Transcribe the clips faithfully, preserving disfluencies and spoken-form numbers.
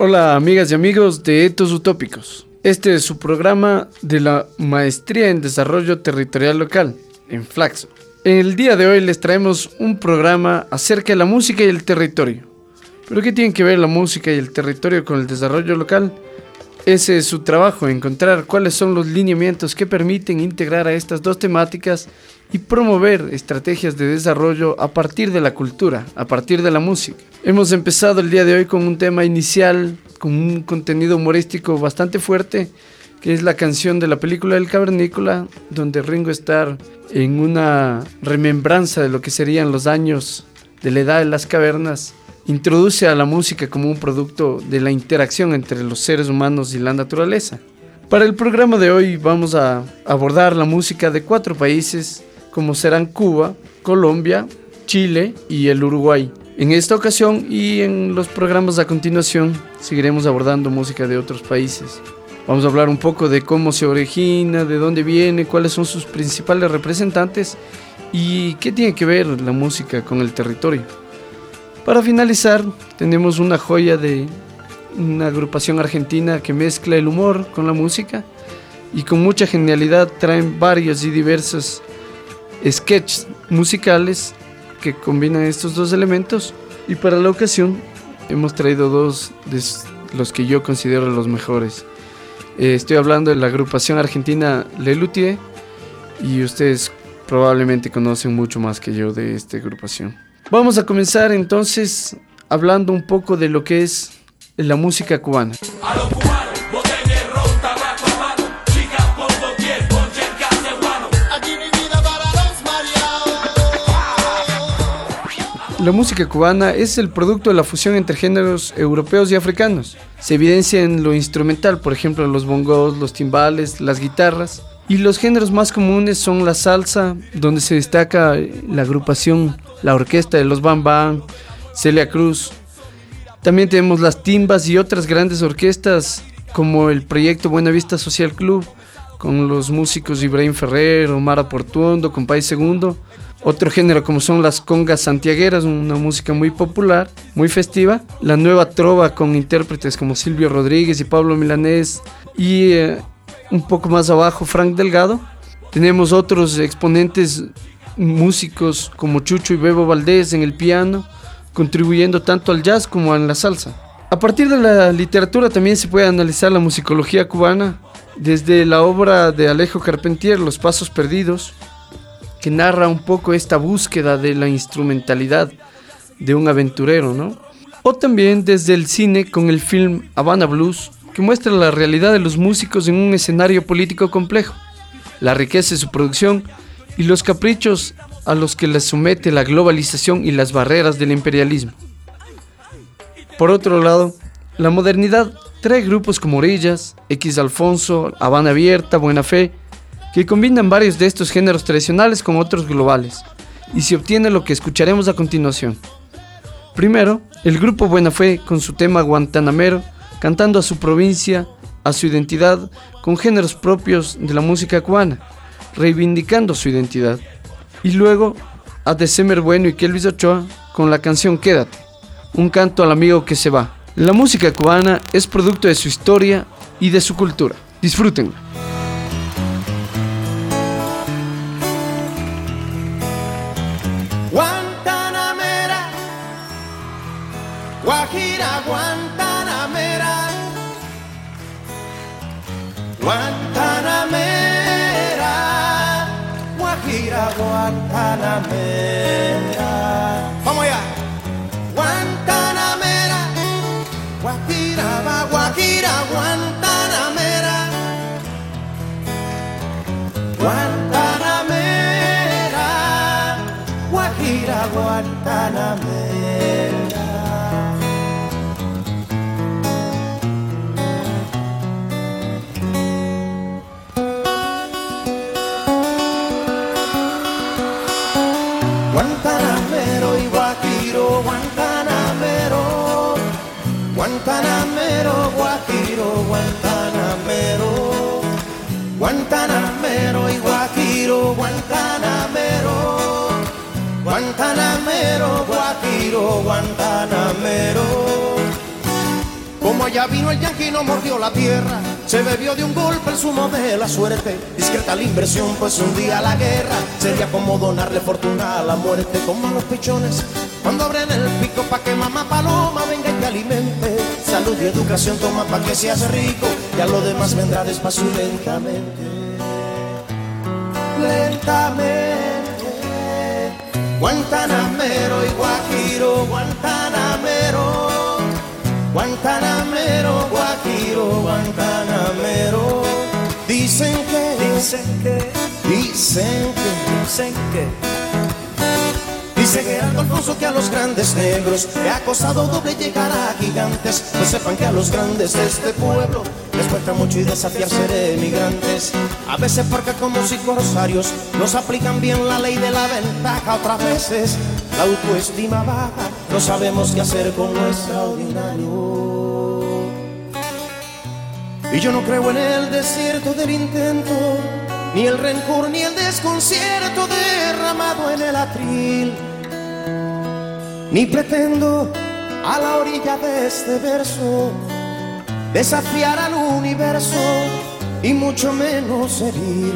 Hola amigas y amigos de Etos Utópicos. Este es su programa de la Maestría en Desarrollo Territorial Local, en Flaxo. En el día de hoy les traemos un programa acerca de la música y el territorio. ¿Pero qué tienen que ver la música y el territorio con el desarrollo local? Ese es su trabajo, encontrar cuáles son los lineamientos que permiten integrar a estas dos temáticas y promover estrategias de desarrollo a partir de la cultura, a partir de la música. Hemos empezado el día de hoy con un tema inicial, con un contenido humorístico bastante fuerte, que es la canción de la película El Cavernícola, donde Ringo Starr, en una remembranza de lo que serían los años de la edad de las cavernas, introduce a la música como un producto de la interacción entre los seres humanos y la naturaleza. Para el programa de hoy vamos a abordar la música de cuatro países, como serán Cuba, Colombia, Chile y el Uruguay. En esta ocasión y en los programas a continuación seguiremos abordando música de otros países. Vamos a hablar un poco de cómo se origina, de dónde viene, cuáles son sus principales representantes y qué tiene que ver la música con el territorio. Para finalizar, tenemos una joya de una agrupación argentina que mezcla el humor con la música y con mucha genialidad traen varios y diversos sketches musicales que combinan estos dos elementos, y para la ocasión hemos traído dos de los que yo considero los mejores. Eh, estoy hablando de la agrupación argentina Lelutier, y ustedes probablemente conocen mucho más que yo de esta agrupación. Vamos a comenzar entonces hablando un poco de lo que es la música cubana. A los cubanos, botella, ron, tabaco, habano, chicas por doquier, ponche en casa, guano. Aquí mi vida para los mareados. La música cubana es el producto de la fusión entre géneros europeos y africanos. Se evidencia en lo instrumental, por ejemplo, los bongos, los timbales, las guitarras. Y los géneros más comunes son la salsa, donde se destaca la agrupación, la orquesta de los Bam Bam, Celia Cruz. También tenemos las timbas y otras grandes orquestas como el proyecto Buena Vista Social Club, con los músicos Ibrahim Ferrer, Omar Aportuondo, Compay Segundo. Otro género como son las congas santiagueras, una música muy popular, muy festiva. La nueva trova con intérpretes como Silvio Rodríguez y Pablo Milanés. Y eh, un poco más abajo Frank Delgado. Tenemos otros exponentes músicos como Chucho y Bebo Valdés en el piano, contribuyendo tanto al jazz como a la salsa. A partir de la literatura también se puede analizar la musicología cubana, desde la obra de Alejo Carpentier, Los Pasos Perdidos, que narra un poco esta búsqueda de la instrumentalidad de un aventurero, ¿no? O también desde el cine con el film Habana Blues, que muestra la realidad de los músicos en un escenario político complejo, la riqueza de su producción y los caprichos a los que les somete la globalización y las barreras del imperialismo. Por otro lado, la modernidad trae grupos como Orillas, X Alfonso, Habana Abierta, Buena Fe, que combinan varios de estos géneros tradicionales con otros globales, y se obtiene lo que escucharemos a continuación. Primero, el grupo Buena Fe con su tema Guantanamero, cantando a su provincia, a su identidad, con géneros propios de la música cubana, reivindicando su identidad. Y luego a December Bueno y Kelvis Ochoa con la canción Quédate, un canto al amigo que se va. La música cubana es producto de su historia y de su cultura. Disfrútenla. Guantanamera, Guajira, Guantanamera, Guantanamera, Guajira, Guantanamera. Vamos allá. Guantanamera, Guajira, va, Guajira, Guantanamera, Guantanamera, Guajira, Guantanamera. Guantanamero y Guajiro, Guantanamero, Guantanamero, Guajiro, Guantanamero, Guantanamero y Guajiro, Guantanamero, Guantanamero, Guajiro, Guantanamero. Como Como allá vino el yanqui no mordió la tierra, se bebió de un golpe el zumo de la suerte. Discreta la inversión, pues un día la guerra sería como donarle fortuna a la muerte. Como a los pichones cuando abren el pico pa' que mamá paloma venga y te alimente. Salud y educación toma pa' que seas rico, ya lo demás vendrá despacio y lentamente. Lentamente. Guantanamero y Guajiro, Guantanamero. Guantanamero, Guajiro, Guantanamero. Dicen que, dicen que, dicen que, dicen que. Dice Gerardo Alfonso que a los grandes negros le ha costado doble llegar a gigantes. Pues sepan que a los grandes de este pueblo les cuesta mucho y desafiar ser emigrantes. A veces porque como si corsarios nos aplican bien la ley de la ventaja. Otras veces la autoestima baja, no sabemos qué hacer con lo extraordinario. Y yo no creo en el desierto del intento, ni el rencor ni el desconcierto derramado en el atril. Ni pretendo a la orilla de este verso desafiar al universo y mucho menos herir.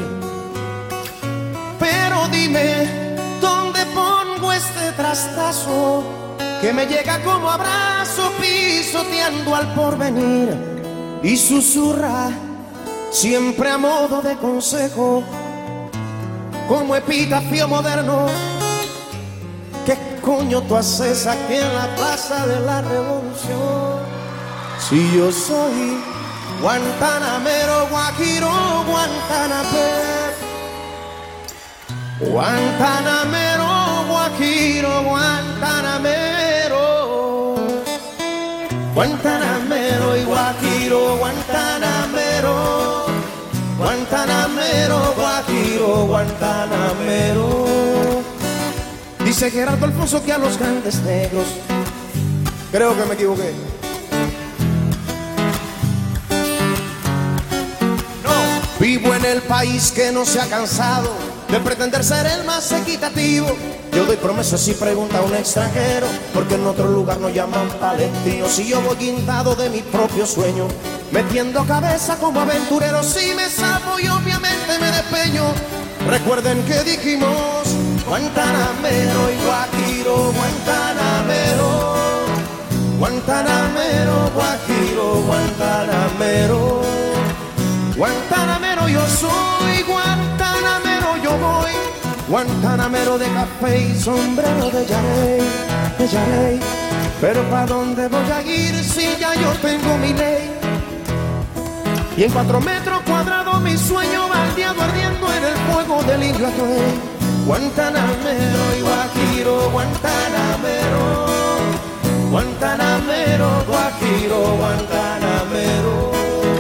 Pero dime, ¿dónde pongo este trastazo que me llega como abrazo pisoteando al porvenir? Y susurra siempre a modo de consejo, como epitafio moderno: ¿qué coño tú haces aquí en la plaza de la Revolución? Si yo soy guantanamero, guajiro, guantanamero, guantanamero, guajiro, guantanamero, guantanamero y guajiro, guantanamero, guantanamero, guajiro, guantanamero. Dice Gerardo Alfonso que a los grandes negros, creo que me equivoqué. No, vivo en el país que no se ha cansado de pretender ser el más equitativo. Yo doy promesas y pregunta a un extranjero, porque en otro lugar nos llaman palestinos. Y yo voy guindado de mi propio sueño, metiendo cabeza como aventurero. Si me salvo y obviamente me despeño. Recuerden que dijimos Guantanamero y Guajiro, Guantanamero, Guantanamero, Guajiro, Guantanamero, Guantanamero yo soy, Guantanamero yo voy, Guantanamero de café y sombrero de Yarey, de Yarey. Pero ¿pa' dónde voy a ir si ya yo tengo mi ley? Y en cuatro metros cuadrados mi sueño baldeado ardiendo en el fuego del indio Atuey. Guantanamero y Guajiro, Guantanamero, Guantanamero, Guajiro, Guantanamero.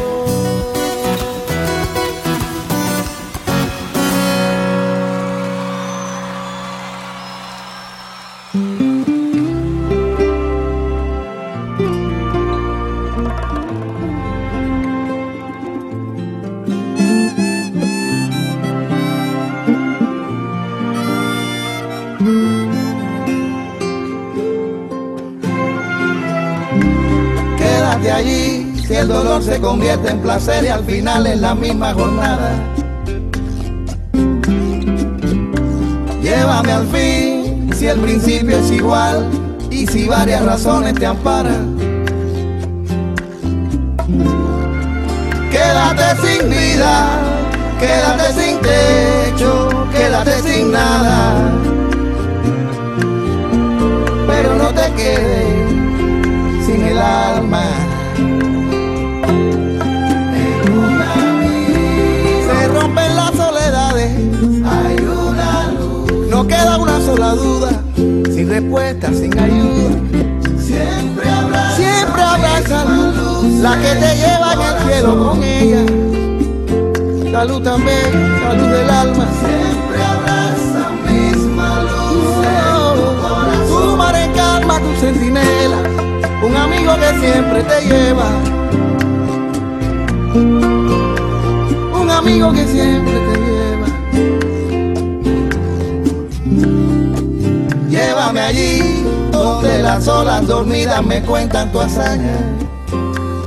Quédate allí si el dolor se convierte en placer y al final en la misma jornada. Llévame al fin si el principio es igual y si varias razones te amparan. Quédate sin vida, quédate sin techo, quédate sin nada, pero no te quedes sin el alma. Se rompen las soledades, hay una luz. No queda una sola duda, sin respuesta, sin ayuda. Siempre habrá, siempre habrá esa luz, la que te lleva en el cielo con ella. La luz también, la luz del alma. Siempre habrá esa misma luz en tu corazón. Tu mar en calma, tu centinela, un amigo que siempre te lleva, un amigo que siempre te lleva. Llévame allí donde las olas dormidas me cuentan tu hazaña.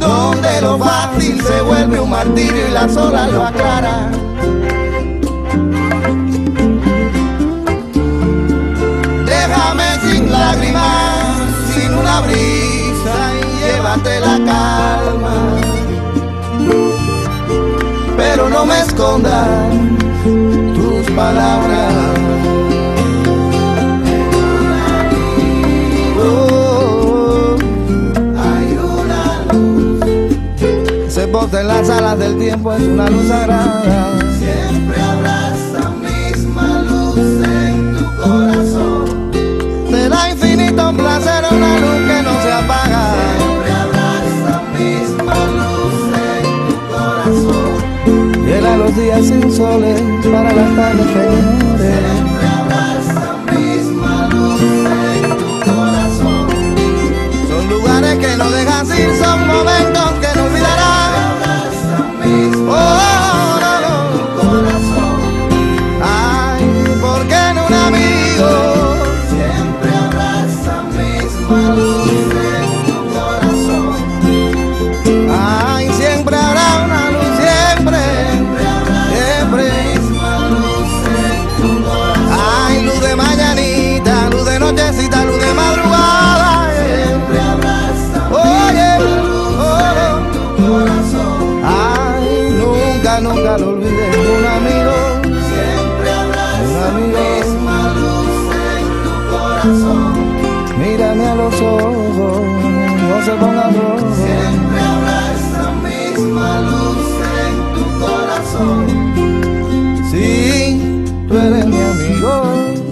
donde lo fácil se vuelve un martirio y las olas lo aclaran. Déjame sin lágrimas, sin una brisa y llévate la calma. Pero no me escondas tus palabras. Oh, hay una luz. Se posa en las alas del tiempo, es una luz sagrada. Siempre habrá esa misma luz en tu corazón. Te da infinito placer una luz que no se apaga. Siempre habrá esa misma luz en tu corazón. Llena los días sin soles para las tardes pequeñas. Siempre habrá esa misma luz en tu corazón. Son lugares que no dejas ir, son momentos que no olvidarás. Siempre habrá esa misma oh, no, no. en tu corazón. Ay, porque en un amigo siempre habrá esa misma luz en tu corazón. Ay, siempre habrá una luz, siempre. Ay, luz de mañanita, luz de nochecita, luz de madrugada. Siempre habrá esa oye, luz en tu corazón. Ay, nunca, nunca lo olvides, un amigo. Siempre habrá esa misma luz en tu corazón. Mírame a los ojos, no se ponga rojo. Siempre habrá esa misma luz en tu corazón. Sí, tú eres mi amigo.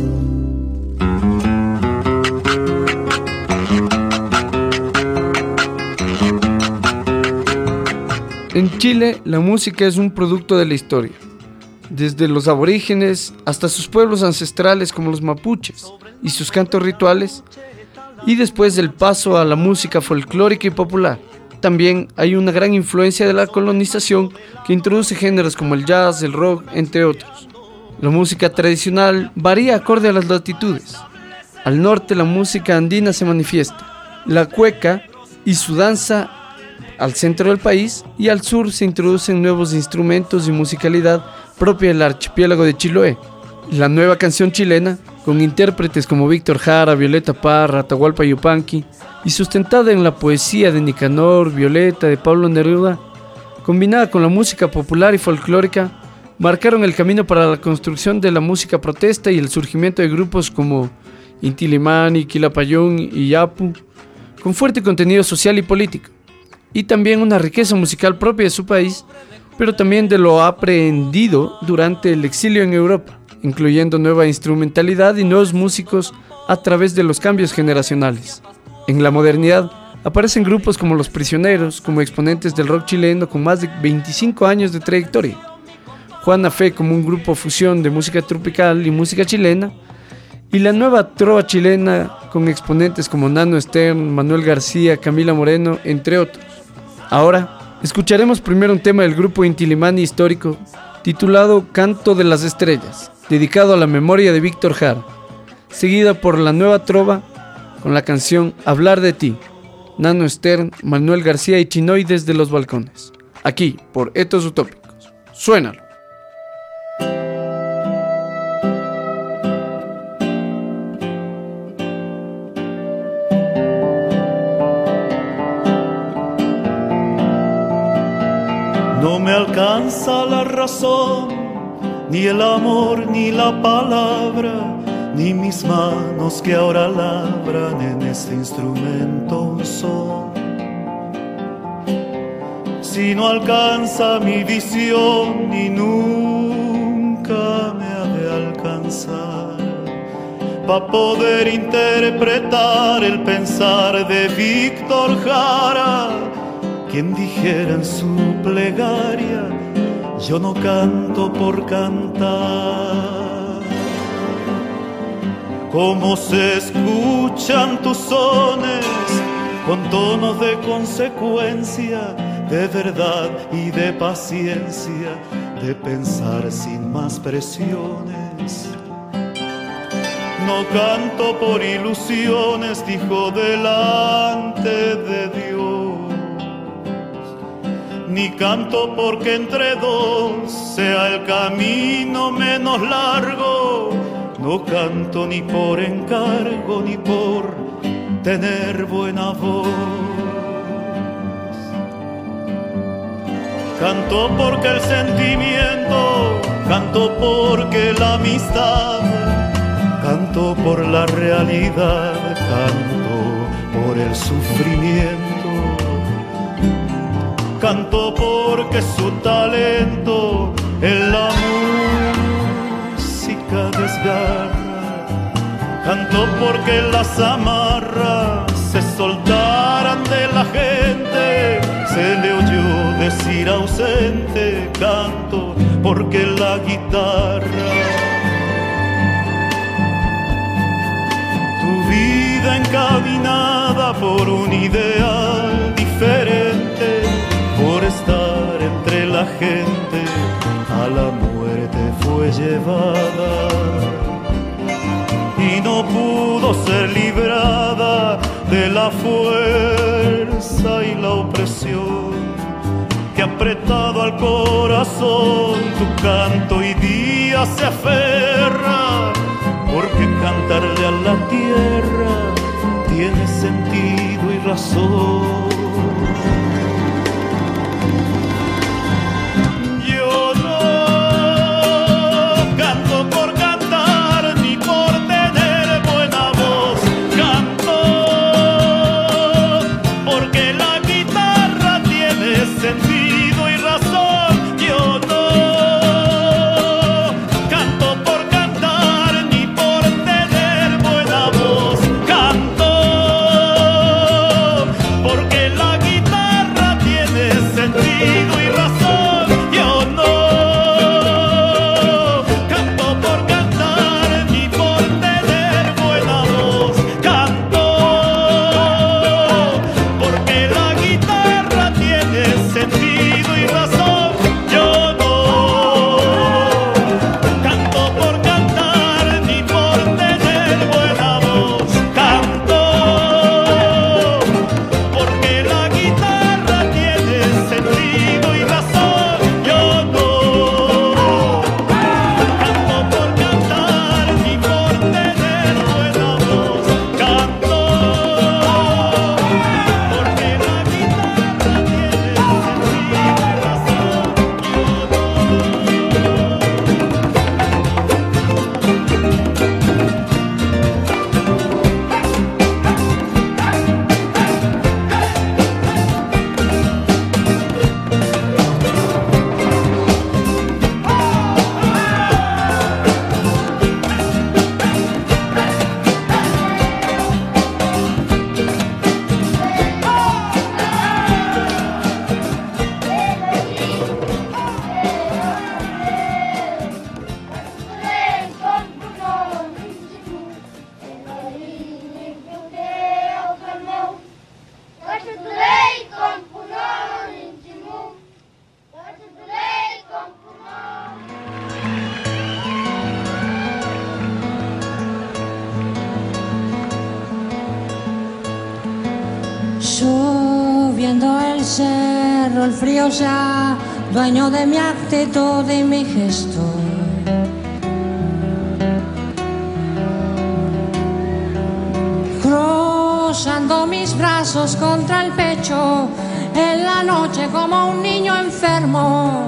En Chile, la música es un producto de la historia, desde los aborígenes hasta sus pueblos ancestrales como los mapuches y sus cantos rituales, y después del paso a la música folclórica y popular. También hay una gran influencia de la colonización que introduce géneros como el jazz, el rock, entre otros. La música tradicional varía acorde a las latitudes. Al norte la música andina se manifiesta, la cueca y su danza al centro del país, y al sur se introducen nuevos instrumentos y musicalidad propia del archipiélago de Chiloé. La nueva canción chilena, con intérpretes como Víctor Jara, Violeta Parra, Atahualpa Yupanqui, y sustentada en la poesía de Nicanor, Violeta, de Pablo Neruda, combinada con la música popular y folclórica, marcaron el camino para la construcción de la música protesta y el surgimiento de grupos como Inti Illimani, Quilapayún y Yapu, con fuerte contenido social y político, y también una riqueza musical propia de su país, pero también de lo aprendido durante el exilio en Europa, incluyendo nueva instrumentalidad y nuevos músicos a través de los cambios generacionales. En la modernidad aparecen grupos como Los Prisioneros, como exponentes del rock chileno con más de veinticinco años de trayectoria, Juana Fe como un grupo fusión de música tropical y música chilena, y la nueva trova chilena con exponentes como Nano Stern, Manuel García, Camila Moreno, entre otros. Ahora, escucharemos primero un tema del grupo Inti Illimani histórico titulado Canto de las Estrellas, dedicado a la memoria de Víctor Jara, seguida por la nueva trova con la canción Hablar de ti, Nano Stern, Manuel García y Chinoy desde los balcones, aquí por Etos Utópicos. Suénalo. No me alcanza la razón, ni el amor, ni la palabra, ni mis manos que ahora labran en este instrumento un son. Si no alcanza mi visión, ni nunca me ha de alcanzar, pa' poder interpretar el pensar de Víctor Jara, quien dijera en su plegaria: yo no canto por cantar. Cómo se escuchan tus sones con tonos de consecuencia, de verdad y de paciencia, de pensar sin más presiones. No canto por ilusiones, dijo delante de Dios. ni canto porque entre dos sea el camino menos largo. No canto ni por encargo ni por tener buena voz. Canto porque el sentimiento, canto porque la amistad, canto por la realidad, canto por el sufrimiento, canto porque su talento en la música desgarra, canto porque las amarras se soltaran de la gente, se le oyó decir ausente, canto porque la guitarra, tu vida encaminada por un ideal diferente, por estar entre la gente, a la muerte fue llevada y no pudo ser librada de la fuerza y la opresión que apretado al corazón tu canto hoy día se aferra, porque cantarle a la tierra tiene sentido y razón. Sentido y razón, yo no canto por cantar ni por tener buena voz, canto porque la guitarra tiene sentido y razón, yo no canto por cantar ni por tener buena voz, canto porque la guitarra tiene sentido y razón, yo no canto por cantar ni por tener buena voz, canto porque la guitarra tiene sentido y razón, yo no canto por cantar ni por tener buena voz, canto porque la guitarra tiene subiendo el cerro, el frío ya dueño de mi actitud y mi gesto. Cruzando mis brazos contra el pecho, en la noche como un niño enfermo.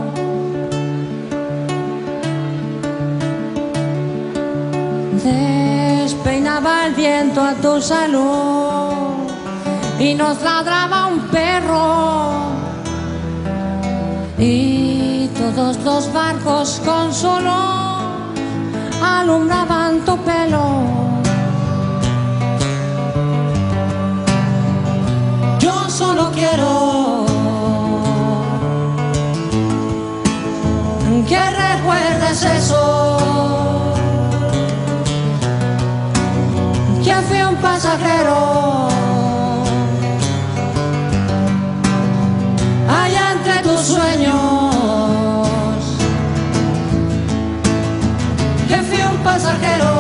Despeinaba el viento a tu salud y nos ladraba un perro, y todos los barcos con su luz alumbraban tu pelo. Yo solo quiero que recuerdes eso, que fui un pasajero allá entre tus sueños, que fui un pasajero.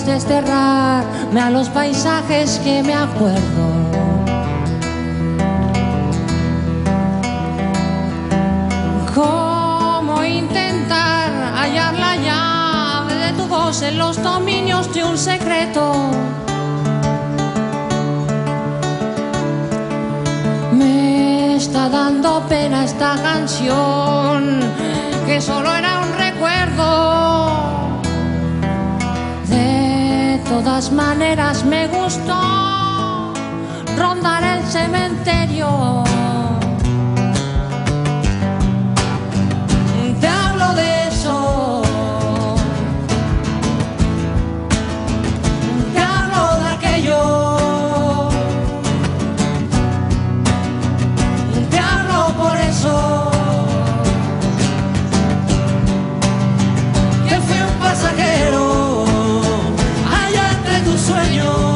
desterrarme a los paisajes que me acuerdo. ¿Cómo intentar hallar la llave de tu voz en los dominios de un secreto? Me está dando pena esta canción, que solo era un recuerdo. De todas maneras me gustó rondar el cementerio. Te hablo de eso, te hablo de aquello, te hablo por eso, que fui un pasajero allá entre tus sueños.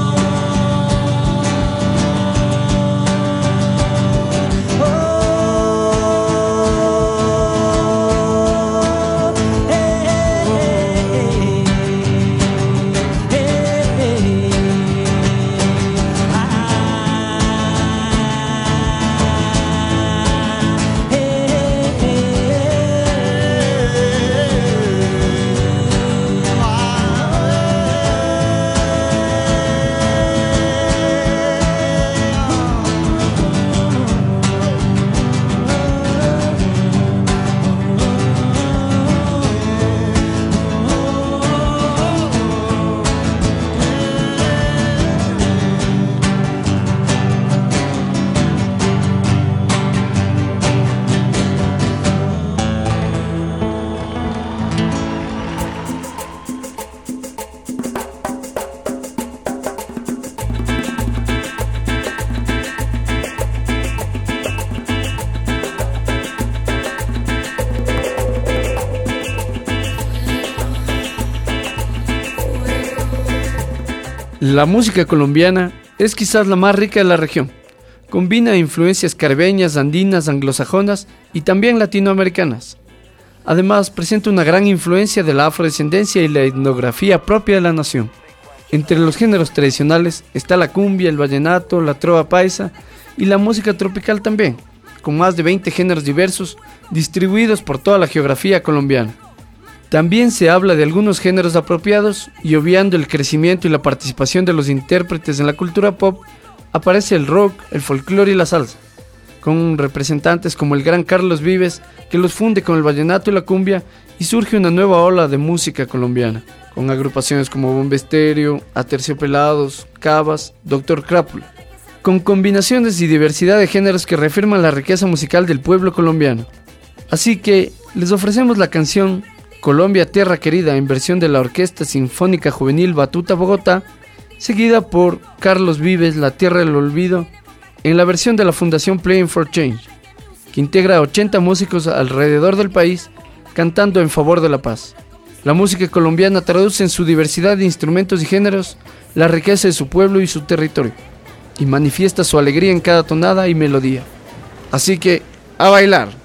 La música colombiana es quizás la más rica de la región. Combina influencias caribeñas, andinas, anglosajonas y también latinoamericanas. Además, presenta una gran influencia de la afrodescendencia y la etnografía propia de la nación. Entre los géneros tradicionales está la cumbia, el vallenato, la trova paisa y la música tropical también, con más de veinte géneros diversos distribuidos por toda la geografía colombiana. También se habla de algunos géneros apropiados y obviando el crecimiento y la participación de los intérpretes en la cultura pop, aparece el rock, el folclore y la salsa, con representantes como el gran Carlos Vives, que los funde con el vallenato y la cumbia, y surge una nueva ola de música colombiana, con agrupaciones como Bomba Estéreo, Aterciopelados, Cavas, Doctor Crápula, con combinaciones y diversidad de géneros que reafirman la riqueza musical del pueblo colombiano. Así que les ofrecemos la canción Colombia Tierra Querida en versión de la Orquesta Sinfónica Juvenil Batuta Bogotá, seguida por Carlos Vives, La Tierra del Olvido, en la versión de la Fundación Playing for Change, que integra a ochenta músicos alrededor del país cantando en favor de la paz. La música colombiana traduce en su diversidad de instrumentos y géneros la riqueza de su pueblo y su territorio, y manifiesta su alegría en cada tonada y melodía. Así que, a bailar.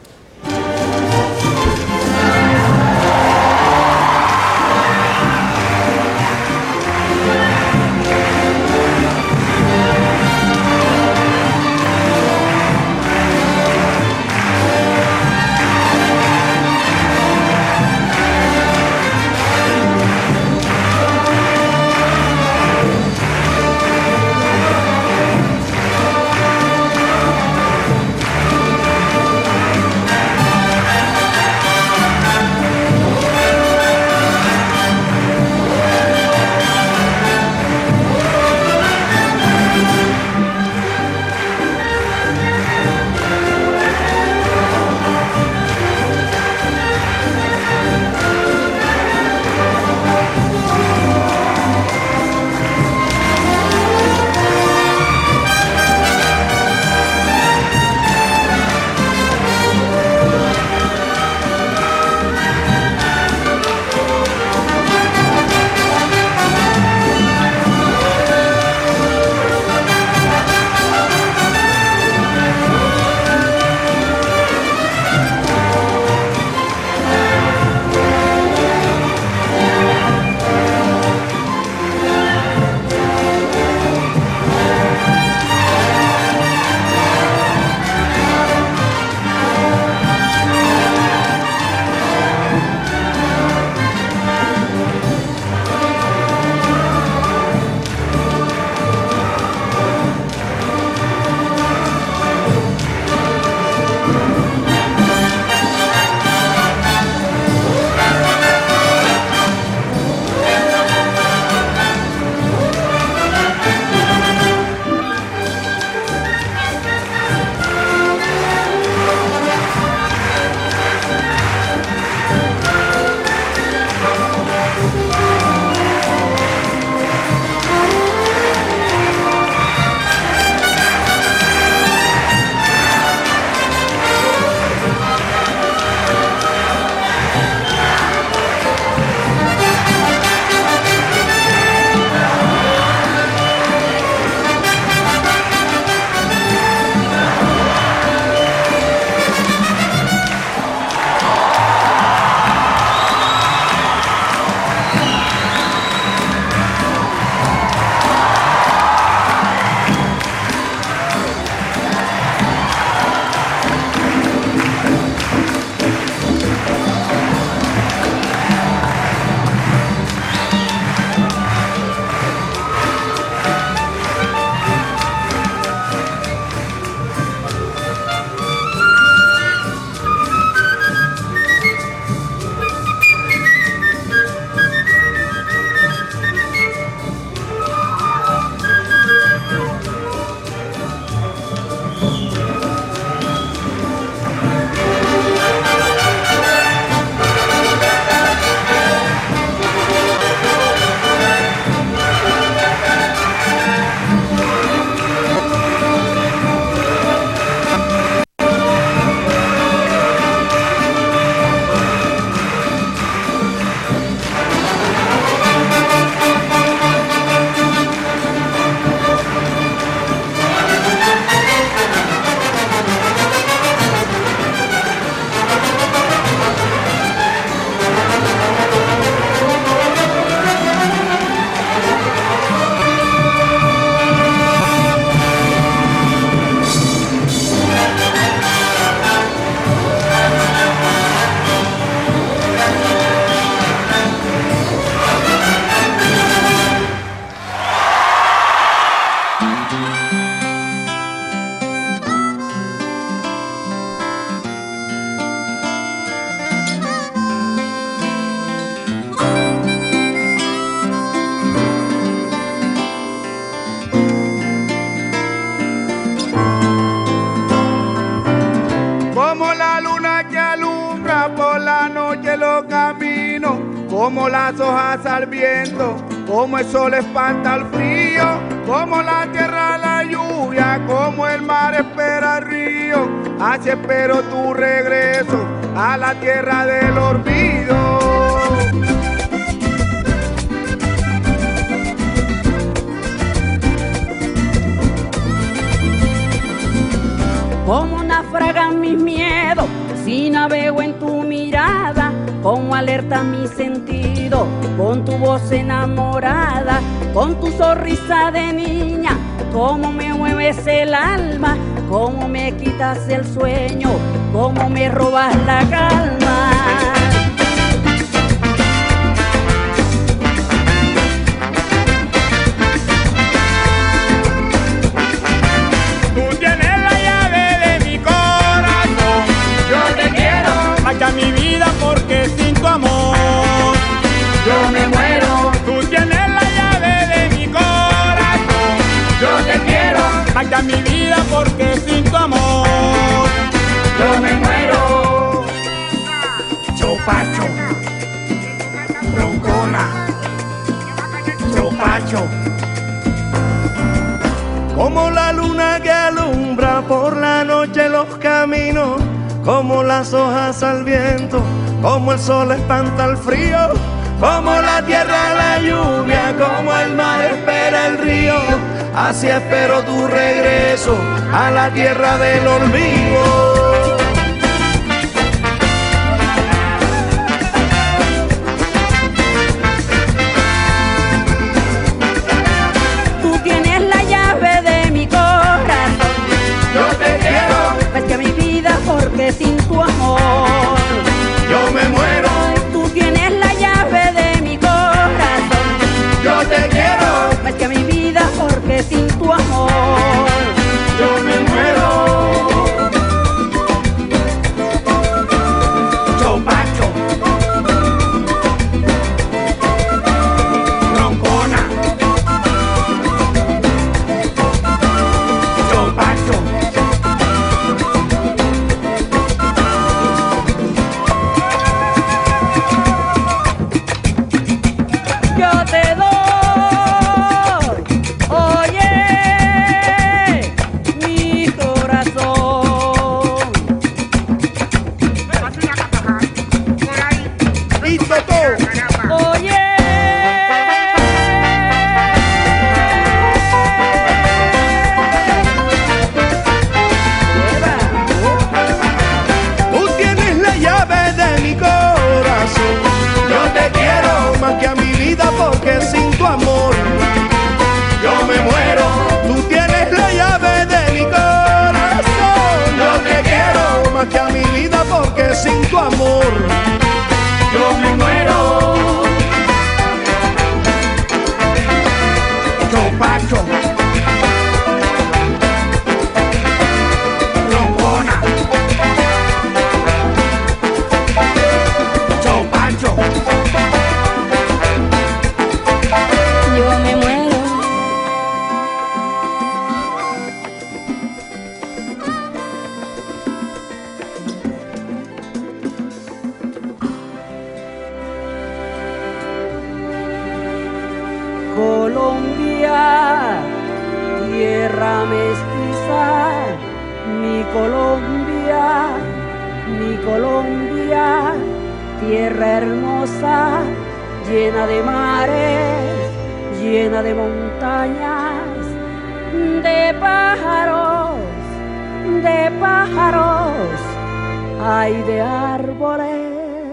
como las hojas al viento, como el sol espanta el frío, como la tierra la lluvia, como el mar espera el río. Así espero tu regreso a la tierra del olvido. Como naufragan mis miedos, si navego en tu mirada, como alerta mi sentido, con tu voz enamorada, con tu sonrisa de niña, como me mueves el alma, como me quitas el sueño, como me robas la calma. Marcha mi vida porque sin tu amor yo me muero. Tú tienes la llave de mi corazón. Yo te quiero. Marcha mi vida porque sin tu amor yo me muero. Chopacho, broncona, chopacho. Como la luna que alumbra por la noche los caminos, como las hojas al viento, como el sol espanta el frío, como la tierra la lluvia, como el mar espera el río. Así espero tu regreso a la tierra del olvido. Porque sin tu amor yo me muero. Tú tienes la llave de mi corazón. Yo te quiero. Más que mi vida porque sin tu amor yo me muero. Chopacho, broncona, chopacho. Porque sin tu amor yo me muero. Tú tienes la llave de mi corazón. Yo te quiero más que a mi vida porque sin tu amor yo me muero. Chopacho, trombona, chopacho. Colombia, tierra mestiza, mi Colombia, mi Colombia, tierra hermosa, llena de mares, llena de montañas, de pájaros, de pájaros, hay de árboles.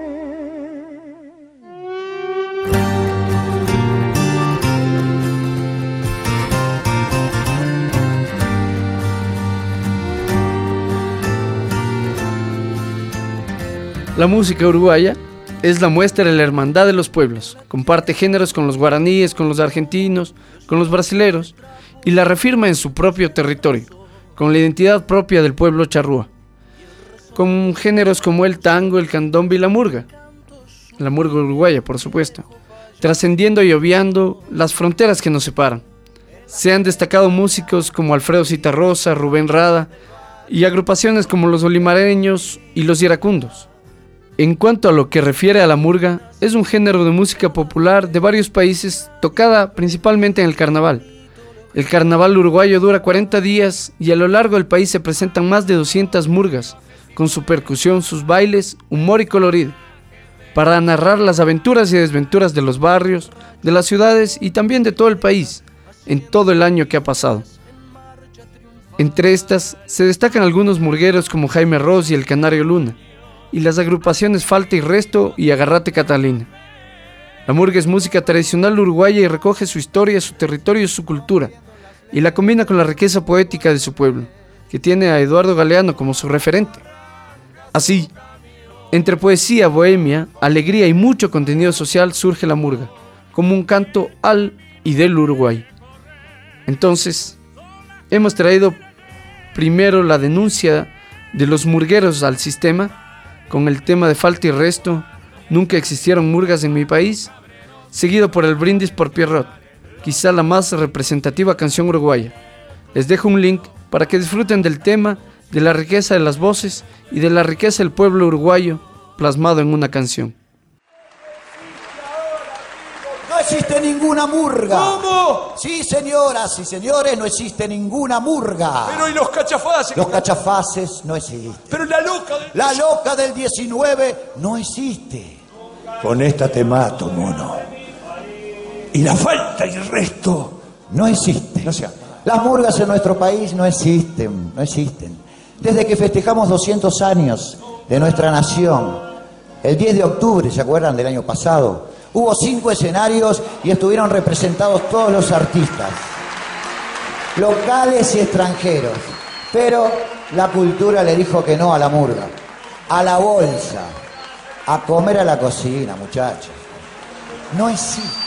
La música uruguaya es la muestra de la hermandad de los pueblos. Comparte géneros con los guaraníes, con los argentinos, con los brasileros y la reafirma en su propio territorio, con la identidad propia del pueblo charrúa. Con géneros como el tango, el candombe y la murga. La murga uruguaya, por supuesto. Trascendiendo y obviando las fronteras que nos separan. Se han destacado músicos como Alfredo Citarrosa, Rubén Rada y agrupaciones como los Olimareños y los Iracundos. En cuanto a lo que refiere a la murga, es un género de música popular de varios países tocada principalmente en el carnaval. El carnaval uruguayo dura cuarenta días y a lo largo del país se presentan más de doscientas murgas, con su percusión, sus bailes, humor y colorido, para narrar las aventuras y desventuras de los barrios, de las ciudades y también de todo el país, en todo el año que ha pasado. Entre estas se destacan algunos murgueros como Jaime Ross y el Canario Luna, y las agrupaciones Falta y Resto y Agarrate Catalina. La murga es música tradicional uruguaya y recoge su historia, su territorio y su cultura, y la combina con la riqueza poética de su pueblo, que tiene a Eduardo Galeano como su referente. Así, entre poesía, bohemia, alegría y mucho contenido social surge la murga, como un canto al y del Uruguay. Entonces, hemos traído primero la denuncia de los murgueros al sistema, con el tema de Falta y Resto, Nunca existieron murgas en mi país, seguido por el brindis por Pierrot, quizá la más representativa canción uruguaya. Les dejo un link para que disfruten del tema, de la riqueza de las voces y de la riqueza del pueblo uruguayo plasmado en una canción. No existe ninguna murga. ¿Cómo? Sí, señoras y señores, no existe ninguna murga. Pero ¿y los cachafaces? Los cachafaces no existen. Pero la loca del... La loca del diecinueve no existe. Con esta te mato, mono. Y la falta y el resto no existe. no sea. Las murgas en nuestro país no existen, no existen. Desde que festejamos doscientos años de nuestra nación, el diez de octubre, ¿se acuerdan del año pasado? Hubo cinco escenarios y estuvieron representados todos los artistas, locales y extranjeros. Pero la cultura le dijo que no a la murga, a la bolsa, a comer a la cocina, muchachos. No existe.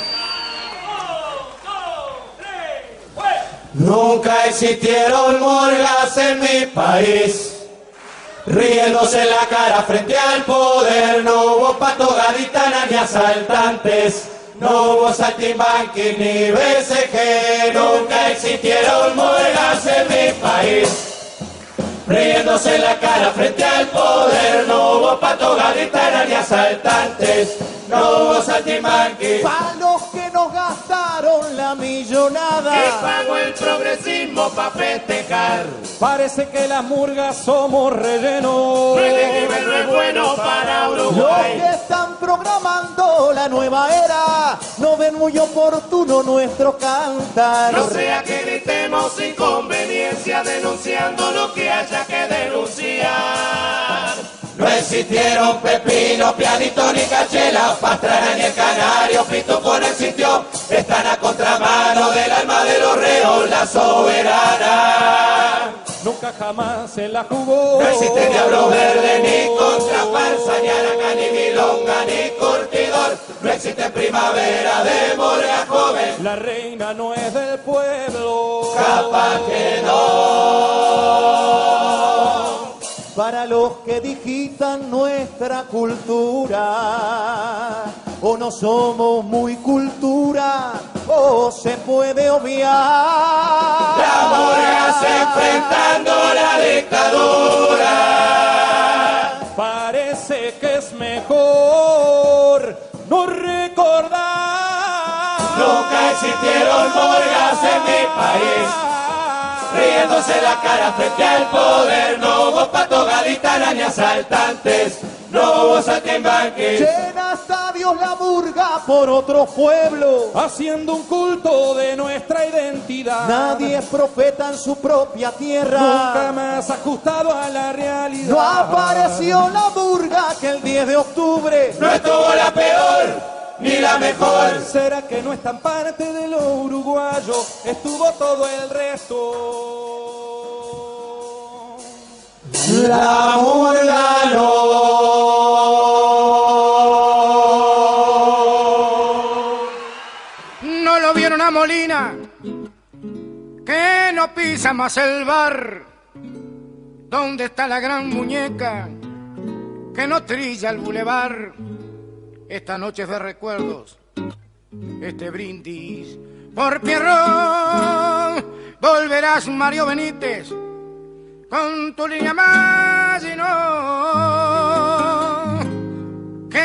Nunca existieron murgas en mi país, riéndose en la cara frente al poder. No hubo pato, gaditanas ni asaltantes, no hubo saltimbanquis ni B C G. Nunca existieron murgas en mi país, riéndose en la cara frente al poder. No hubo pato, gaditanas ni asaltantes, no hubo saltimbanquis. Pa' los que nos gastaron la millonada, Que pagó el progresismo pa' festejar. parece que las murgas somos relleno. No es de nivel, no es bueno para Los Uruguay. que están programando la nueva era no ven muy oportuno nuestro cantar. No sea que gritemos inconveniencia denunciando lo que haya que denunciar. No existieron pepino, pianito ni cachela, pastrana ni el canario, pitufo no existió. Están a contramano del alma de los reos, la soberana. Nunca jamás se la jugó. No existe diablo verde, ni contraparsa, ni araca, ni milonga, ni curtidor. No existe primavera de murga joven. La reina no es del pueblo. Capaz que no. Para los que digitan nuestra cultura, o no somos muy cultura, o se puede obviar. La murga se enfrentando la dictadura. Parece que es mejor no recordar. Nunca existieron murgas en mi país, riéndose la cara frente al poder. No hubo pato, gaditanas ni asaltantes, no hubo saltimbanquis. Llena estadios la murga por otros pueblos, haciendo un culto de nuestra identidad. Nadie es profeta en su propia tierra, nunca más ajustado a la realidad. No apareció la murga que el diez de octubre No estuvo la peor ni la mejor. ¿Será que no es tan parte de lo uruguayo? Estuvo todo el resto. La murga no. No lo vieron a Molina, que no pisa más el bar. ¿Dónde está la gran muñeca que no trilla el bulevar? Esta noche es de recuerdos, este brindis por Pierrot. Volverás, Mario Benítez, con tu línea más y no.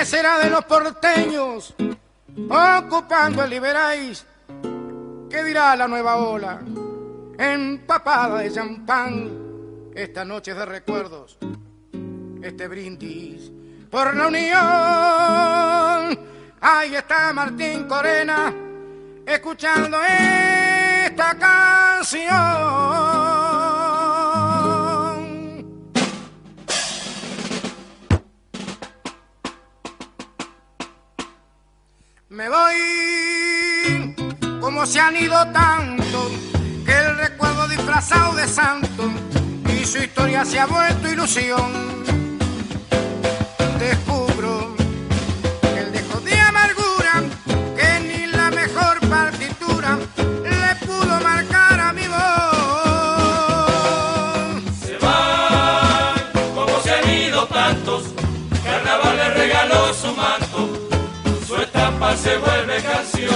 ¿Qué será de los porteños ocupando el Liberáis? ¿Qué dirá la nueva ola empapada de champán? Esta noche de recuerdos, este brindis por la unión. Ahí está Martín Corena escuchando esta canción. Me voy como se han ido tanto, que el recuerdo disfrazado de santo y su historia se ha vuelto ilusión. Descubro que el dejo de amargura, que ni la mejor partitura le pudo marcar a mi voz. Se van como se han ido tantos, Carnaval le regaló su manto, su estampa se vuelve canción.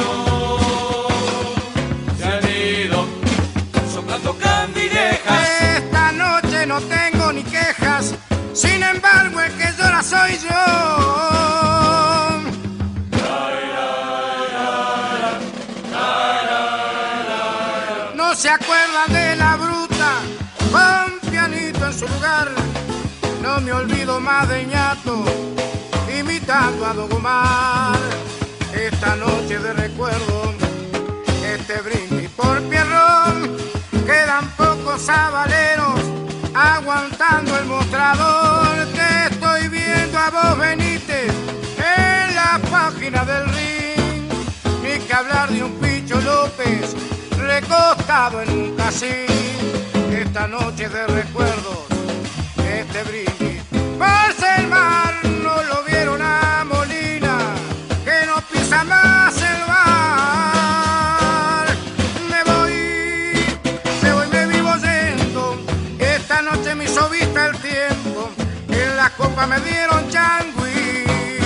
Se han ido soplando candilejas. Esta noche no tengo ni quejas, sin embargo el que llora soy yo. No se acuerdan de la bruta, con pianito en su lugar. No me olvido más de ñato, imitando a Don Omar. Esta noche de recuerdo, este brindis por Pierrón. Quedan pocos sabaleros aguantando el mostrador. Te estoy viendo a vos, Benítez, en la página del ring. Ni que hablar de un Picho López recostado en un casín. Esta noche de recuerdos, este brindis por Selmar. No lo vieron a Molina, que no pisa más el bar. Me voy, me voy, me vivo yendo. Esta noche me hizo vista el tiempo, en la copa me dieron changüí.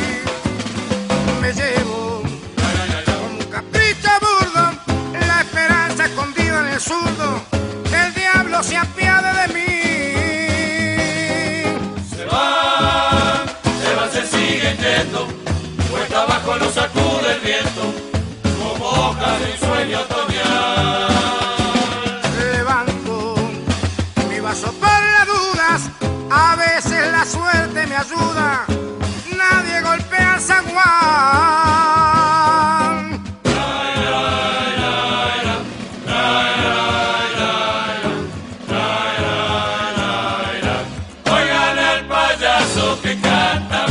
Me llevo como un capricho burdo, la esperanza escondida en el zurdo, que el diablo se apiade de mí. Se van, se van, se siguen yendo, cuesta abajo lo sacude el viento, como hojas de un sueño otoñal. Levanto mi vaso por las dudas, a veces la suerte me ayuda, nadie golpea el zaguán. Oigan al payaso que canta,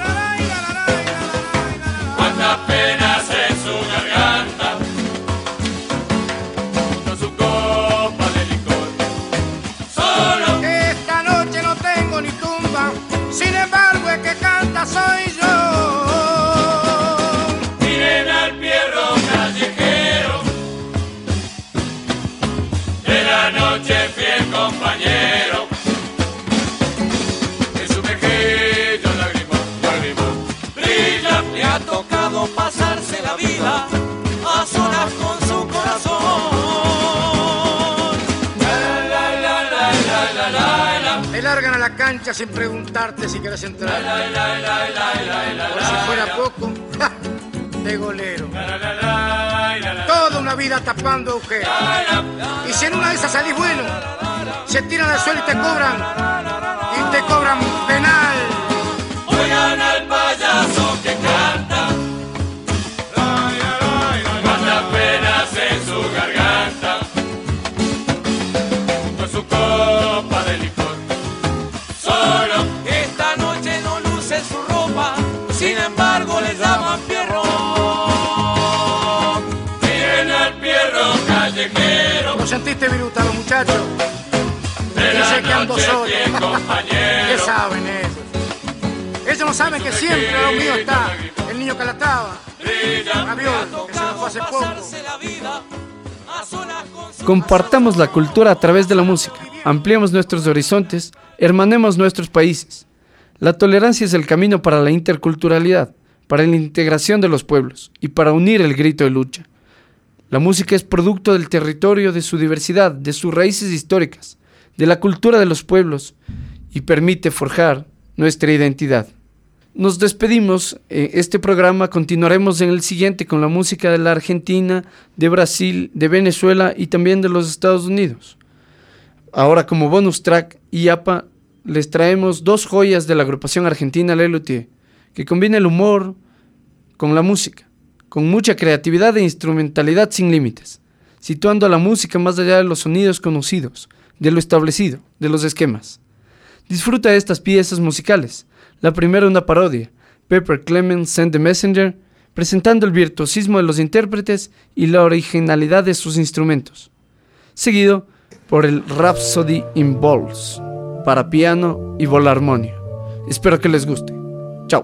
cuántas penas en su garganta, junto a su copa de licor. Solo Esta noche no tengo ni tumba, sin embargo el que canta soy yo. miren al Pierro callejero, de la noche fiel compañero, en su mejillo lagrimón, lagrimón, brilla. Le ha tocado pasarse la vida a solas con su corazón. La, la, la, la, la, la, la, la. Me largan a la cancha sin preguntarte si quieres entrar. La, la, la, la, la, la, Por la, si fuera la. poco, ¡ja!, de golero. La, la, la, la, la, la. Toda una vida tapando agujeros. Y si en una de esas salís bueno, se tiran al suelo y te cobran, y te cobran penal. Oigan al payaso que canta, cuántas penas en su garganta, junto a su copa de licor. Solo Esta noche no luce su ropa, sin embargo le llaman Pierrón. miren al Pierro callejero, ¿Lo sentiste, Viruta, los muchachos? de Dice la que ando noche solo. fiel ¿Qué compañero. saben ellos? Ellos no saben que siempre a lo mío está el niño Calatrava, Raviol, que se nos fue hace poco. Pasarse la vida a solas con su Compartamos la cultura a través de la música, ampliemos nuestros horizontes, hermanemos nuestros países. La tolerancia es el camino para la interculturalidad, para la integración de los pueblos y para unir el grito de lucha. La música es producto del territorio, de su diversidad, de sus raíces históricas, de la cultura de los pueblos y permite forjar nuestra identidad. Nos despedimos. Eh, este programa continuaremos en el siguiente con la música de la Argentina, de Brasil, de Venezuela y también de los Estados Unidos. Ahora, como bonus track y A P A, les traemos dos joyas de la agrupación argentina Les Luthiers, que combina el humor con la música, con mucha creatividad e instrumentalidad sin límites, situando a la música más allá de los sonidos conocidos, de lo establecido, de los esquemas. Disfruta de estas piezas musicales. La primera, una parodia, Pepper Clemens Send the Messenger, presentando el virtuosismo de los intérpretes y la originalidad de sus instrumentos. Seguido por el Rhapsody in Balls, para piano y volarmonio. Espero que les guste. Chao.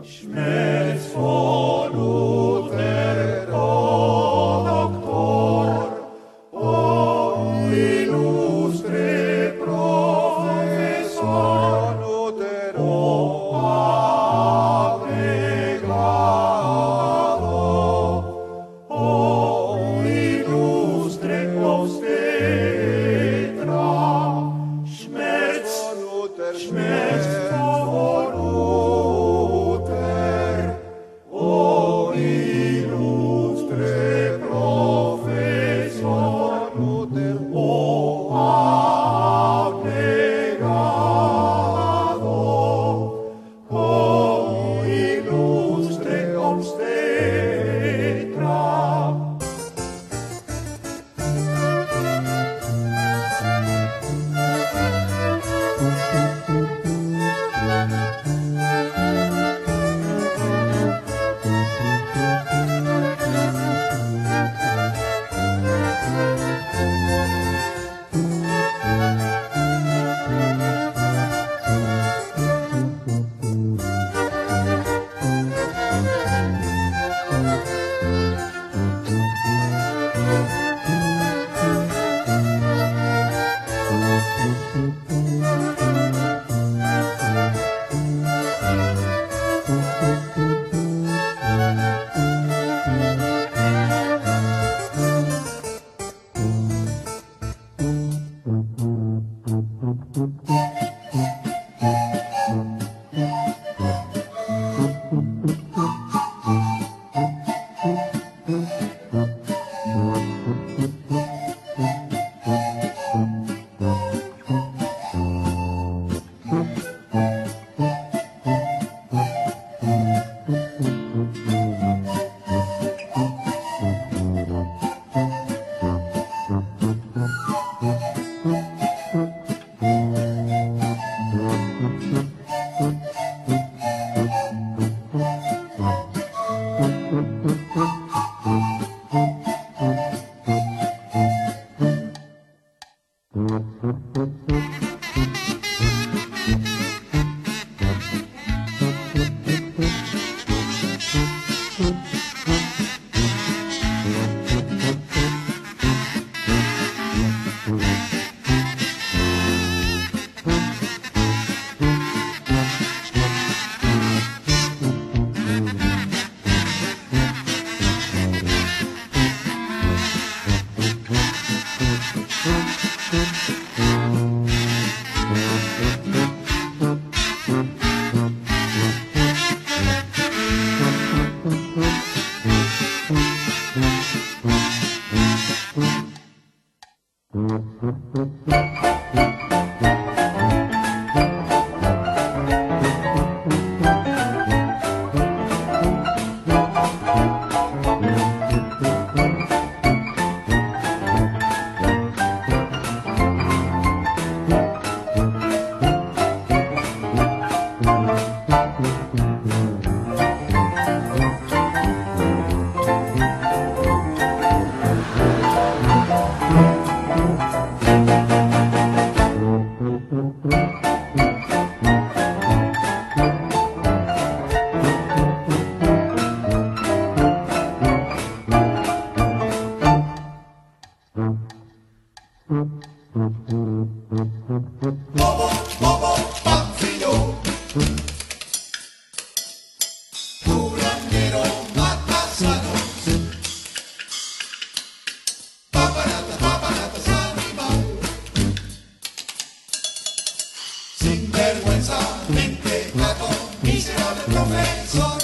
Sinvergüenza, mentecato, miserable. profesor.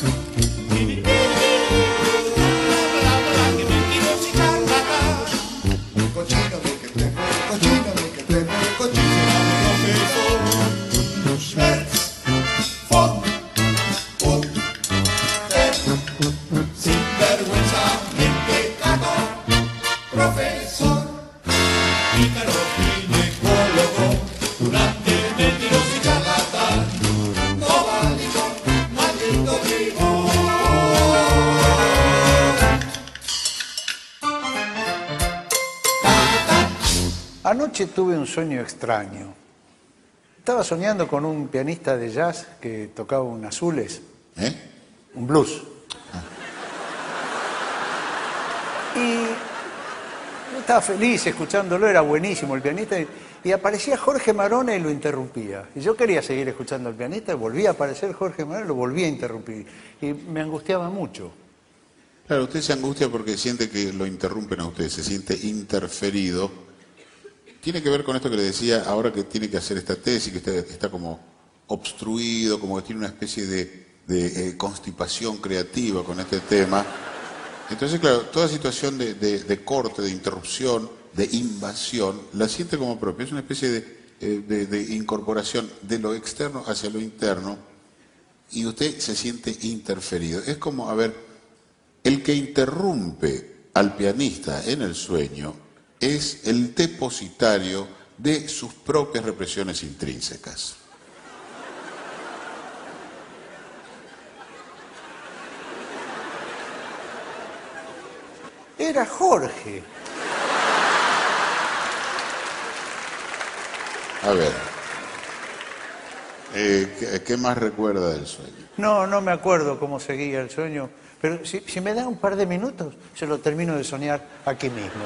Bla, bla, que mentiroso y charlatán. Cochino de que te fue, cochino de que te fue, cochino profesor. Schmerz, Font, Put, Ter, sinvergüenza, mentecato, profesor. Pícaro, ginecólogo, durante mentiroso y charlatán. No válido, maldito vivo. Anoche tuve un sueño extraño. Estaba soñando con un pianista de jazz que tocaba un azules. ¿Eh? Un blues. Y yo estaba feliz escuchándolo, era buenísimo el pianista. Y, y aparecía Jorge Marone y lo interrumpía. Y yo quería seguir escuchando al pianista, y volvía a aparecer Jorge Marone y lo volvía a interrumpir. Y me angustiaba mucho. Claro, usted se angustia porque siente que lo interrumpen a usted, se siente interferido. Tiene que ver con esto que le decía, ahora que tiene que hacer esta tesis, que está, está como obstruido, como que tiene una especie de, de eh, constipación creativa con este tema. Entonces, claro, toda situación de, de, de corte, de interrupción, de invasión, la siente como propia. Es una especie de, eh, de, de incorporación de lo externo hacia lo interno y usted se siente interferido. Es como, a ver, el que interrumpe al pianista en el sueño es el depositario de sus propias represiones intrínsecas. Era Jorge. A ver, eh, ¿qué, ¿qué más recuerda del sueño? No, no me acuerdo cómo seguía el sueño, pero si, si me da un par de minutos, se lo termino de soñar aquí mismo.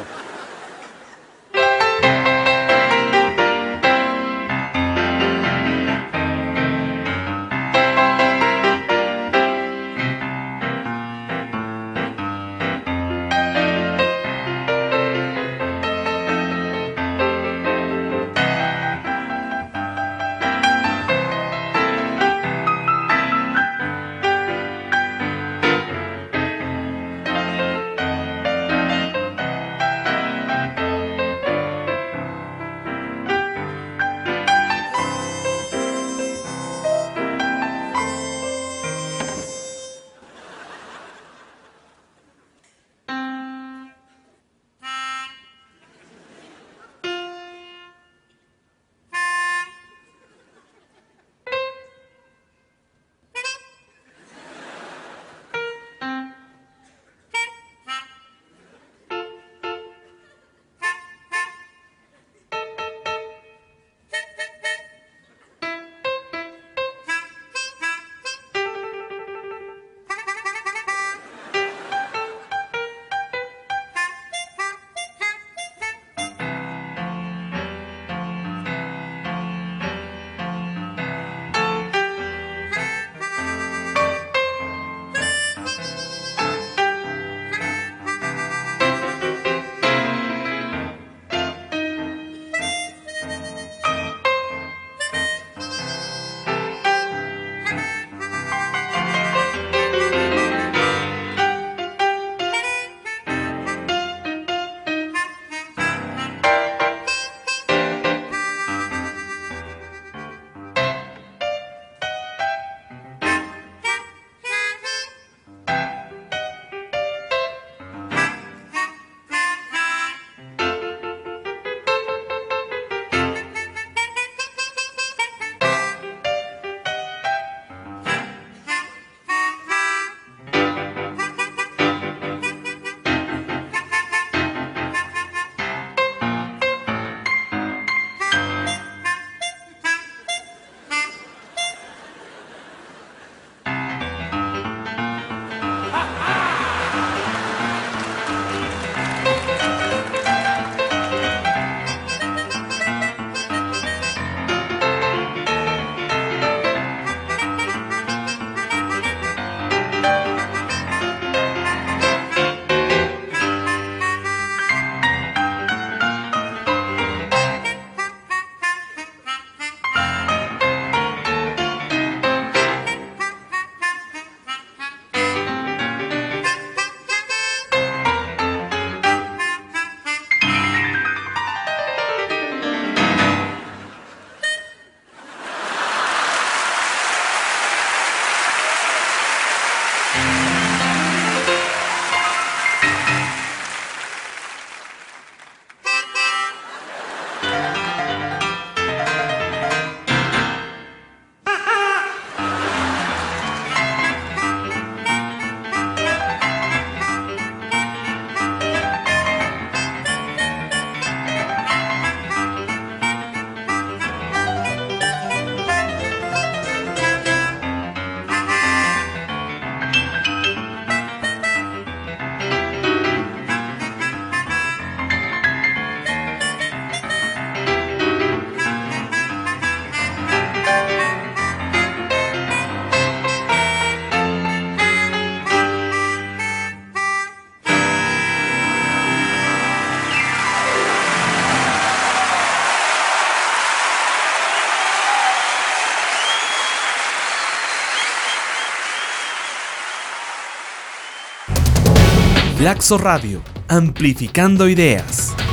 Flaxo Radio, amplificando ideas.